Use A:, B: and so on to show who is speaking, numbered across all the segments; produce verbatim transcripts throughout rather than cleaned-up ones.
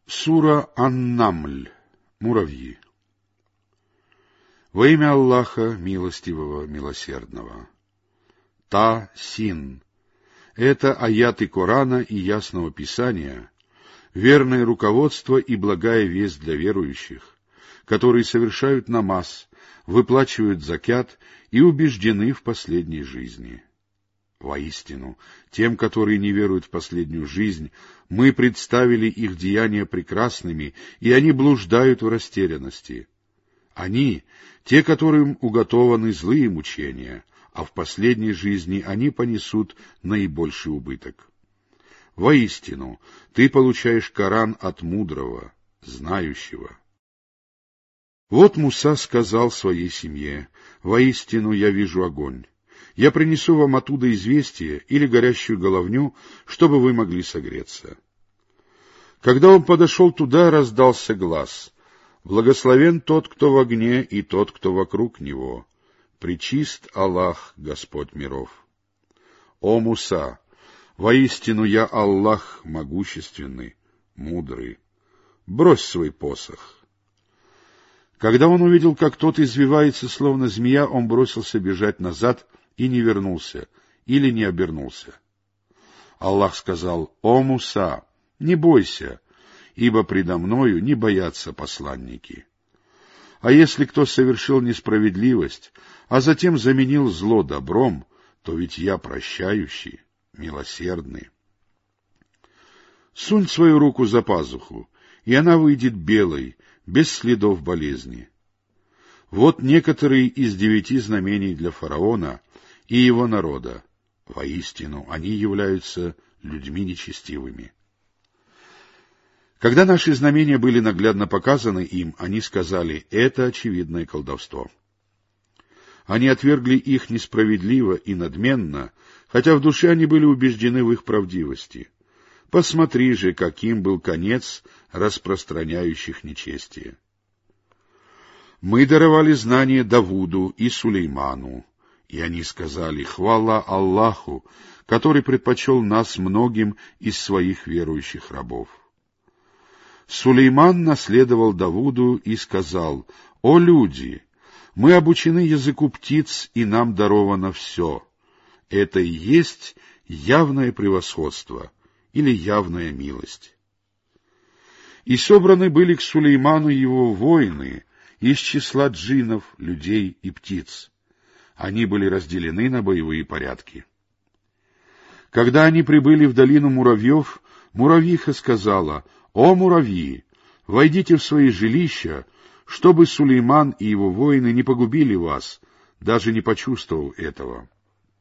A: Сура Ан-Намль. Муравьи. Во имя Аллаха, милостивого, милосердного. Та-Син. Это аяты Корана и Ясного Писания, верное руководство и благая весть для верующих, которые совершают намаз, выплачивают закят и убеждены в последней жизни. Воистину, тем, которые не веруют в последнюю жизнь, мы представили их деяния прекрасными, и они блуждают в растерянности. Они — те, которым уготованы злые мучения, а в последней жизни они понесут наибольший убыток. Воистину, ты получаешь Коран от мудрого, знающего. Вот Муса сказал своей семье: «Воистину я вижу огонь. Я принесу вам оттуда известие или горящую головню, чтобы вы могли согреться». Когда он подошел туда, раздался глас: «Благословен тот, кто в огне, и тот, кто вокруг него. Пречист Аллах, Господь миров». «О Муса, воистину я Аллах могущественный, мудрый. Брось свой посох». Когда он увидел, как тот извивается, словно змея, он бросился бежать назад и не вернулся, или не обернулся. Аллах сказал: «О Муса, не бойся, ибо предо мною не боятся посланники. А если кто совершил несправедливость, а затем заменил зло добром, то ведь я прощающий, милосердный. Сунь свою руку за пазуху, и она выйдет белой, без следов болезни. Вот некоторые из девяти знамений для фараона и его народа. Воистину, они являются людьми нечестивыми». Когда наши знамения были наглядно показаны им, они сказали: «Это очевидное колдовство». Они отвергли их несправедливо и надменно, хотя в душе они были убеждены в их правдивости. Посмотри же, каким был конец распространяющих нечестие. Мы даровали знания Давуду и Сулейману, и они сказали: «Хвала Аллаху, который предпочел нас многим из своих верующих рабов». Сулейман наследовал Давуду и сказал: «О люди, мы обучены языку птиц, и нам даровано все. Это и есть явное превосходство или явная милость». И собраны были к Сулейману его воины из числа джиннов, людей и птиц. Они были разделены на боевые порядки. Когда они прибыли в долину муравьев, муравьиха сказала: «О муравьи, войдите в свои жилища, чтобы Сулейман и его воины не погубили вас, даже не почувствовав этого».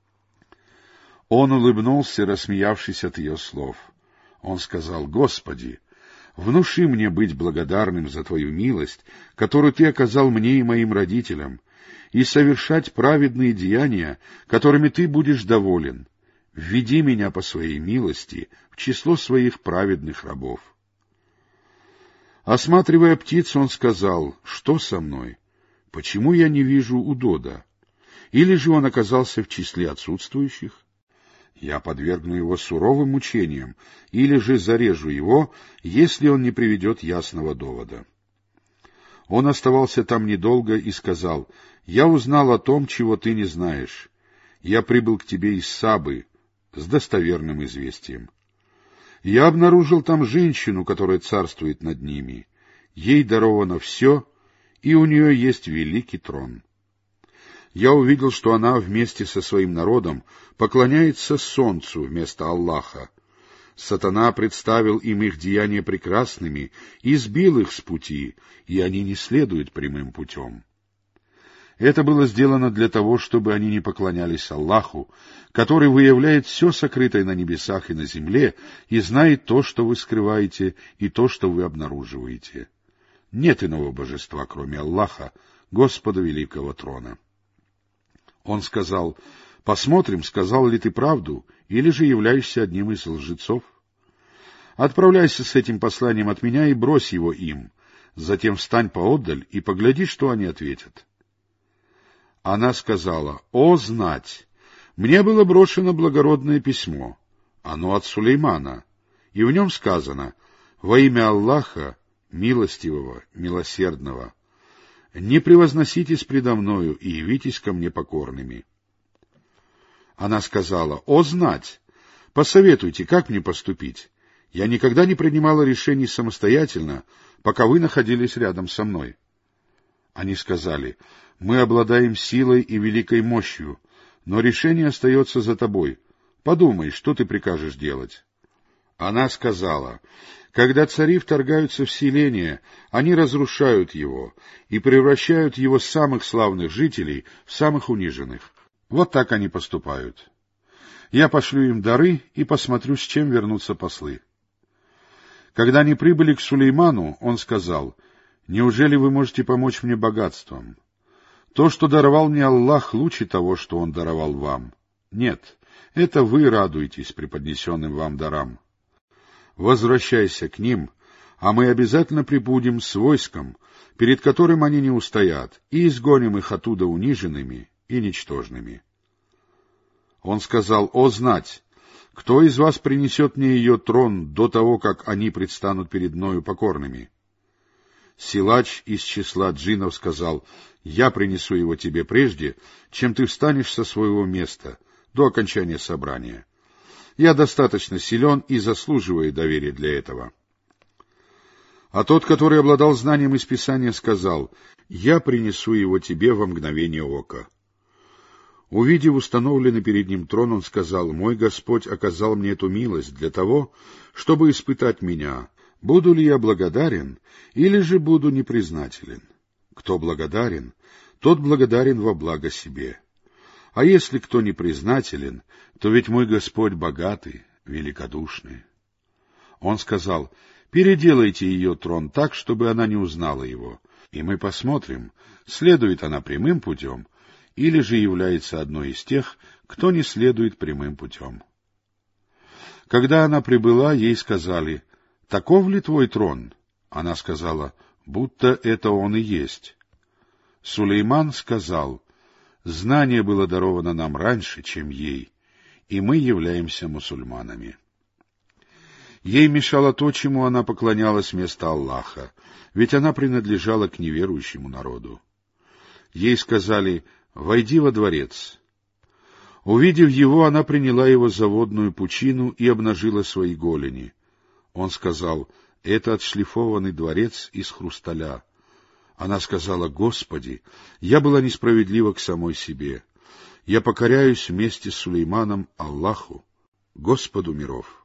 A: Он улыбнулся, рассмеявшись от ее слов. Он сказал: «Господи, внуши мне быть благодарным за Твою милость, которую Ты оказал мне и моим родителям, и совершать праведные деяния, которыми Ты будешь доволен. Введи меня по Своей милости в число Своих праведных рабов». Осматривая птицу, он сказал: «Что со мной? Почему я не вижу удода? Или же он оказался в числе отсутствующих? Я подвергну его суровым мучениям, или же зарежу его, если он не приведет ясного довода». Он оставался там недолго и сказал: «Я узнал о том, чего ты не знаешь. Я прибыл к тебе из Сабы с достоверным известием. Я обнаружил там женщину, которая царствует над ними. Ей даровано все, и у нее есть великий трон. Я увидел, что она вместе со своим народом поклоняется солнцу вместо Аллаха. Сатана представил им их деяния прекрасными и сбил их с пути, и они не следуют прямым путем. Это было сделано для того, чтобы они не поклонялись Аллаху, который выявляет все сокрытое на небесах и на земле и знает то, что вы скрываете, и то, что вы обнаруживаете. Нет иного божества, кроме Аллаха, Господа Великого Трона». Он сказал: «Посмотрим, сказал ли ты правду, или же являешься одним из лжецов. Отправляйся с этим посланием от меня и брось его им, затем встань поотдаль и погляди, что они ответят». Она сказала: «О, знать! Мне было брошено благородное письмо. Оно от Сулеймана, и в нем сказано: во имя Аллаха, милостивого, милосердного, не превозноситесь предо мною и явитесь ко мне покорными». Она сказала: «О, знать! Посоветуйте, как мне поступить? Я никогда не принимала решений самостоятельно, пока вы находились рядом со мной». Они сказали: «Мы обладаем силой и великой мощью, но решение остается за тобой. Подумай, что ты прикажешь делать». Она сказала: «Когда цари вторгаются в селение, они разрушают его и превращают его самых славных жителей в самых униженных. Вот так они поступают. Я пошлю им дары и посмотрю, с чем вернутся послы». Когда они прибыли к Сулейману, он сказал: «Неужели вы можете помочь мне богатством? То, что даровал мне Аллах, лучше того, что Он даровал вам. Нет, это вы радуетесь преподнесенным вам дарам. Возвращайся к ним, а мы обязательно прибудем с войском, перед которым они не устоят, и изгоним их оттуда униженными и ничтожными». Он сказал: «О, знать! Кто из вас принесет мне ее трон до того, как они предстанут перед мною покорными?» Силач из числа джиннов сказал: «Я принесу его тебе прежде, чем ты встанешь со своего места до окончания собрания. Я достаточно силен и заслуживаю доверия для этого». А тот, который обладал знанием из Писания, сказал: «Я принесу его тебе во мгновение ока». Увидев установленный перед ним трон, он сказал: «Мой Господь оказал мне эту милость для того, чтобы испытать меня, буду ли я благодарен или же буду непризнателен. Кто благодарен, тот благодарен во благо себе. А если кто непризнателен, то ведь мой Господь богатый, великодушный». Он сказал: «Переделайте ее трон так, чтобы она не узнала его, и мы посмотрим, следует она прямым путем, или же является одной из тех, кто не следует прямым путем». Когда она прибыла, ей сказали: «Таков ли твой трон?» Она сказала: «Будто это он и есть». Сулейман сказал: «Знание было даровано нам раньше, чем ей, и мы являемся мусульманами». Ей мешало то, чему она поклонялась вместо Аллаха, ведь она принадлежала к неверующему народу. Ей сказали: «Войди во дворец». Увидев его, она приняла его за водную пучину и обнажила свои голени. Он сказал: «Это отшлифованный дворец из хрусталя». Она сказала: «Господи, я была несправедлива к самой себе. Я покоряюсь вместе с Сулейманом Аллаху, Господу миров».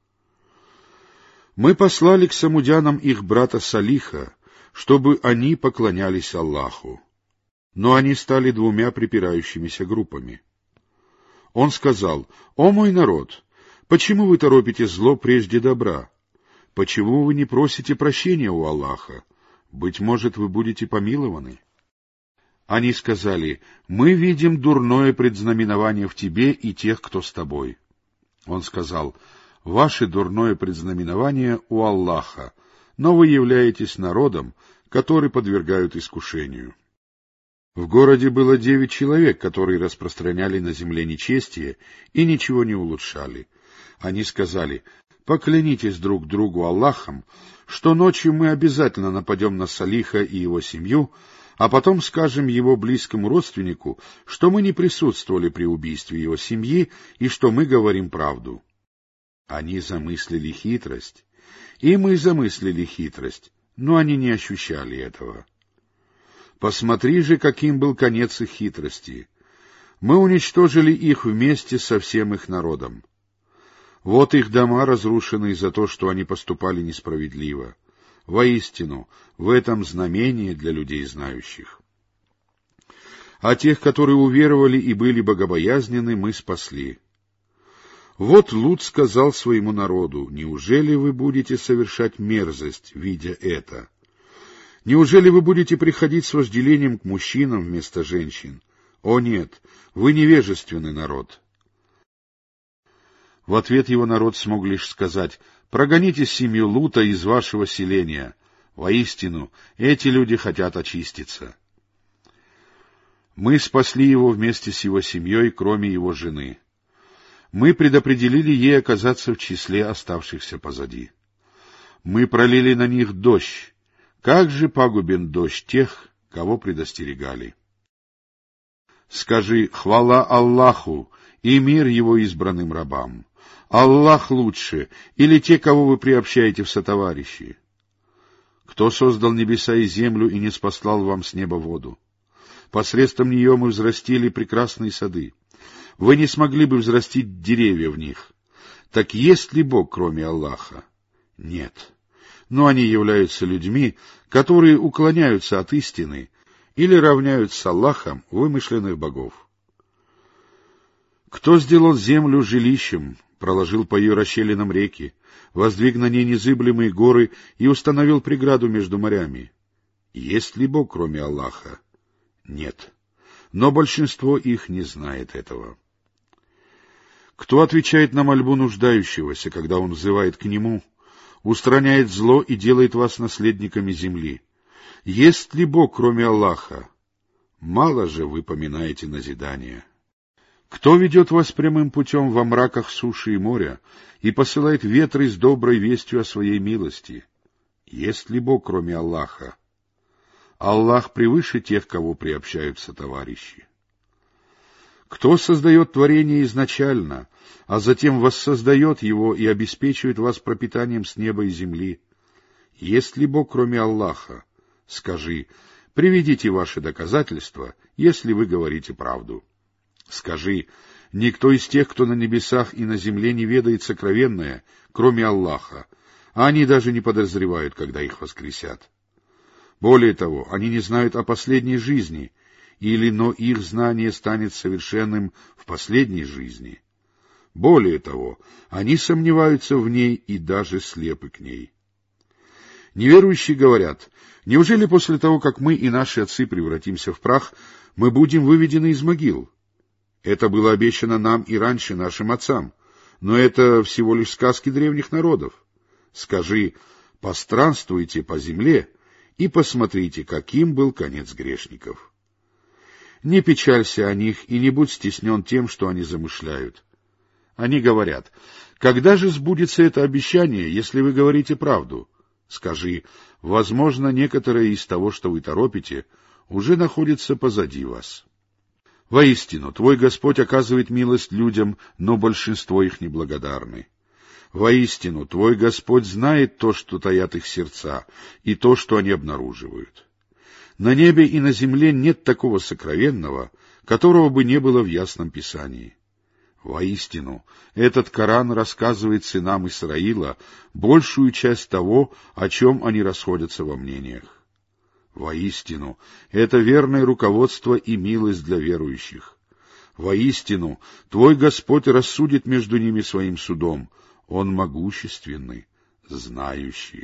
A: Мы послали к самудянам их брата Салиха, чтобы они поклонялись Аллаху. Но они стали двумя припирающимися группами. Он сказал: «О мой народ, почему вы торопите зло прежде добра? Почему вы не просите прощения у Аллаха? Быть может, вы будете помилованы?» Они сказали: «Мы видим дурное предзнаменование в тебе и тех, кто с тобой». Он сказал: «Ваше дурное предзнаменование у Аллаха, но вы являетесь народом, который подвергают искушению». В городе было девять человек, которые распространяли на земле нечестие и ничего не улучшали. Они сказали: «Поклянитесь друг другу Аллахом, что ночью мы обязательно нападем на Салиха и его семью, а потом скажем его близкому родственнику, что мы не присутствовали при убийстве его семьи и что мы говорим правду». Они замыслили хитрость, и мы замыслили хитрость, но они не ощущали этого. Посмотри же, каким был конец их хитрости. Мы уничтожили их вместе со всем их народом. Вот их дома разрушены за то, что они поступали несправедливо. Воистину, в этом знамение для людей знающих. А тех, которые уверовали и были богобоязненны, мы спасли. Вот Лут сказал своему народу: «Неужели вы будете совершать мерзость, видя это? Неужели вы будете приходить с вожделением к мужчинам вместо женщин? О нет, вы невежественный народ». В ответ его народ смог лишь сказать: «Прогоните семью Лута из вашего селения. Воистину, эти люди хотят очиститься». Мы спасли его вместе с его семьей, кроме его жены. Мы предопределили ей оказаться в числе оставшихся позади. Мы пролили на них дождь. Как же пагубен дождь тех, кого предостерегали. Скажи: хвала Аллаху и мир его избранным рабам. Аллах лучше, или те, кого вы приобщаете в сотоварищи? Кто создал небеса и землю и не спаслал вам с неба воду? Посредством нее мы взрастили прекрасные сады. Вы не смогли бы взрастить деревья в них. Так есть ли Бог, кроме Аллаха? Нет. Но они являются людьми, которые уклоняются от истины или равняют с Аллахом вымышленных богов. Кто сделал землю жилищем, проложил по ее расщелинам реки, воздвиг на ней незыблемые горы и установил преграду между морями? Есть ли Бог, кроме Аллаха? Нет. Но большинство их не знает этого. Кто отвечает на мольбу нуждающегося, когда он взывает к нему, устраняет зло и делает вас наследниками земли? Есть ли Бог, кроме Аллаха? Мало же вы поминаете назидание. Кто ведет вас прямым путем во мраках суши и моря и посылает ветры с доброй вестью о своей милости? Есть ли Бог, кроме Аллаха? Аллах превыше тех, кого приобщаются товарищи. Кто создает творение изначально, а затем воссоздает его и обеспечивает вас пропитанием с неба и земли? Есть ли Бог, кроме Аллаха? Скажи: приведите ваши доказательства, если вы говорите правду. Скажи: никто из тех, кто на небесах и на земле, не ведает сокровенное, кроме Аллаха, а они даже не подозревают, когда их воскресят. Более того, они не знают о последней жизни, или но их знание станет совершенным в последней жизни. Более того, они сомневаются в ней и даже слепы к ней. Неверующие говорят: неужели после того, как мы и наши отцы превратимся в прах, мы будем выведены из могил? Это было обещано нам и раньше нашим отцам, но это всего лишь сказки древних народов. Скажи: постранствуйте по земле и посмотрите, каким был конец грешников. Не печалься о них и не будь стеснен тем, что они замышляют. Они говорят: когда же сбудется это обещание, если вы говорите правду? Скажи: возможно, некоторое из того, что вы торопите, уже находится позади вас. Воистину, твой Господь оказывает милость людям, но большинство их неблагодарны. Воистину, твой Господь знает то, что таят их сердца, и то, что они обнаруживают. На небе и на земле нет такого сокровенного, которого бы не было в ясном Писании. Воистину, этот Коран рассказывает сынам Исраила большую часть того, о чем они расходятся во мнениях. Воистину, это верное руководство и милость для верующих. Воистину, твой Господь рассудит между ними своим судом. Он могущественный, знающий.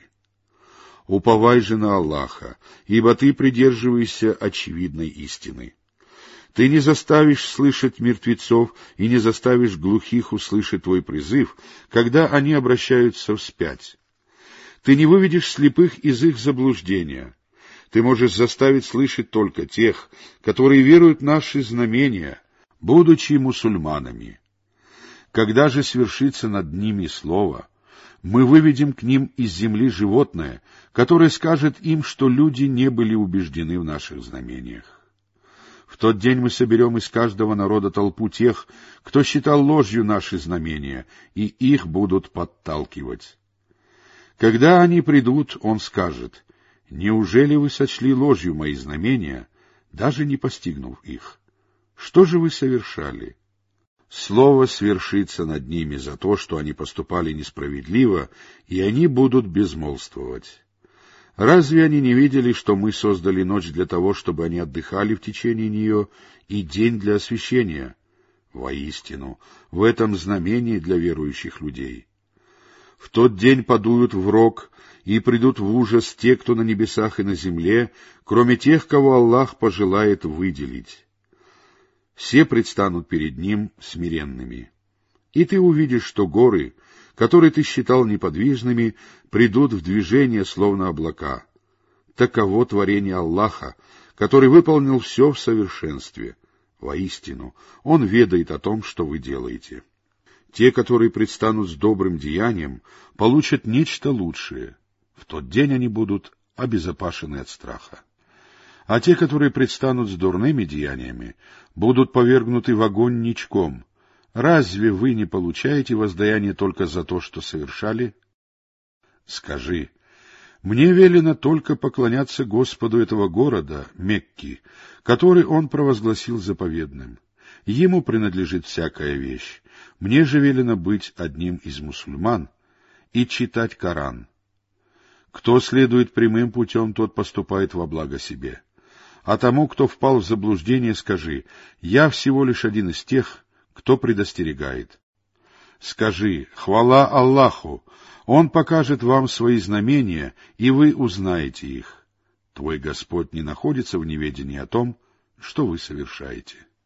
A: Уповай же на Аллаха, ибо ты придерживаешься очевидной истины. Ты не заставишь слышать мертвецов и не заставишь глухих услышать твой призыв, когда они обращаются вспять. Ты не выведешь слепых из их заблуждения. Ты можешь заставить слышать только тех, которые веруют в наши знамения, будучи мусульманами. Когда же свершится над ними слово, мы выведем к ним из земли животное, которое скажет им, что люди не были убеждены в наших знамениях. В тот день мы соберем из каждого народа толпу тех, кто считал ложью наши знамения, и их будут подталкивать. Когда они придут, он скажет: неужели вы сочли ложью мои знамения, даже не постигнув их? Что же вы совершали? Слово свершится над ними за то, что они поступали несправедливо, и они будут безмолвствовать. Разве они не видели, что мы создали ночь для того, чтобы они отдыхали в течение нее, и день для освящения? Воистину, в этом знамении для верующих людей. В тот день подуют в рог, и придут в ужас те, кто на небесах и на земле, кроме тех, кого Аллах пожелает выделить. Все предстанут перед Ним смиренными. И ты увидишь, что горы, которые ты считал неподвижными, придут в движение, словно облака. Таково творение Аллаха, который выполнил все в совершенстве. Воистину, Он ведает о том, что вы делаете. Те, которые предстанут с добрым деянием, получат нечто лучшее. В тот день они будут обезопасены от страха. А те, которые предстанут с дурными деяниями, будут повергнуты в огонь ничком. Разве вы не получаете воздаяние только за то, что совершали? Скажи, мне велено только поклоняться Господу этого города, Мекки, который Он провозгласил заповедным. Ему принадлежит всякая вещь. Мне же велено быть одним из мусульман и читать Коран. Кто следует прямым путем, тот поступает во благо себе. А тому, кто впал в заблуждение, скажи, я всего лишь один из тех, кто предостерегает. Скажи, хвала Аллаху, Он покажет вам свои знамения, и вы узнаете их. Твой Господь не находится в неведении о том, что вы совершаете.